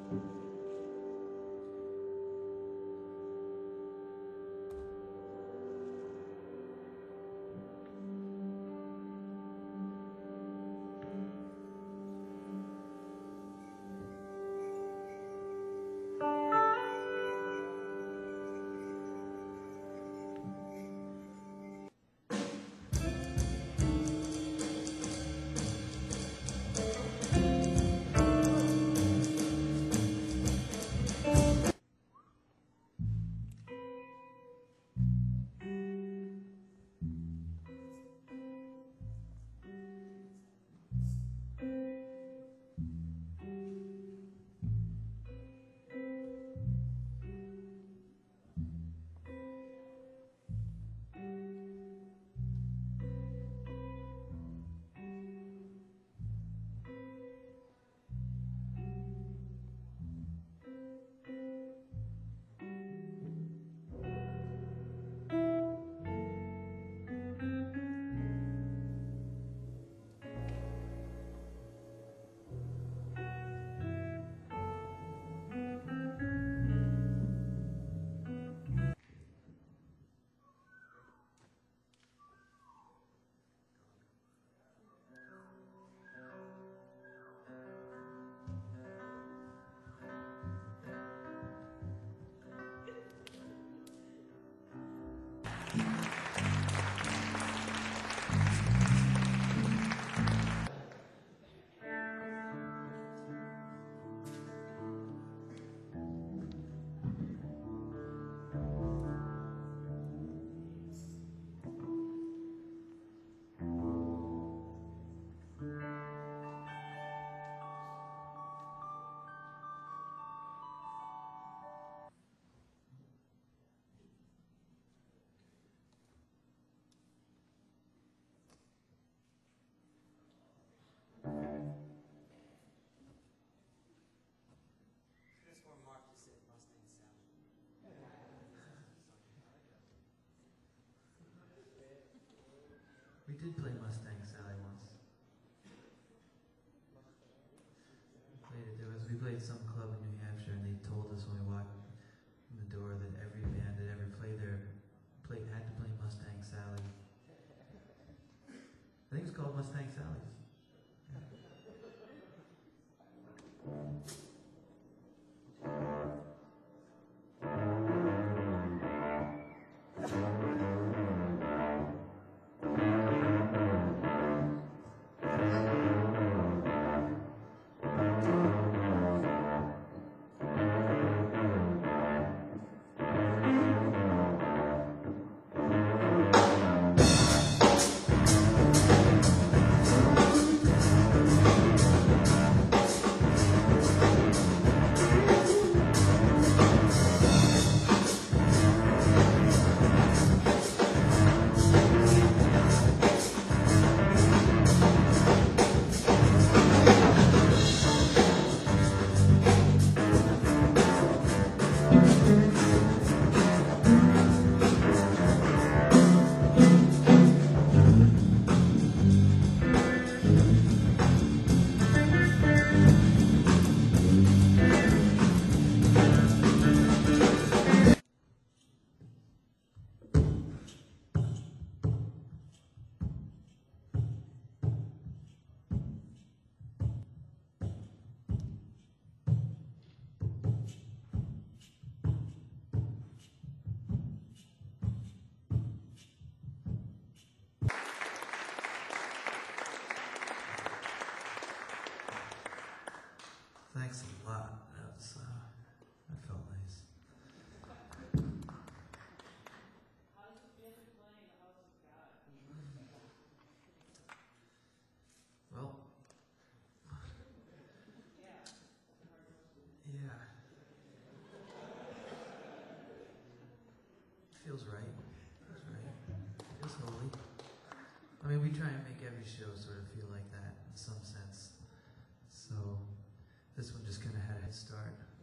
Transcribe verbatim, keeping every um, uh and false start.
We did play Mustang Sally once. We played it. There was, we played some club in New Hampshire, and they told us when we walked in the door that every band that ever played there played, had to play Mustang Sally. I think it's called Mustang Sally's. Thanks a lot. That was, uh, that felt nice. How did you feel playing the House of God? Well, Yeah. yeah. Feels right. Feels right. Feels holy. I mean, we try and make every show sort of feel like that in some sense. So this one just kind of had a head start.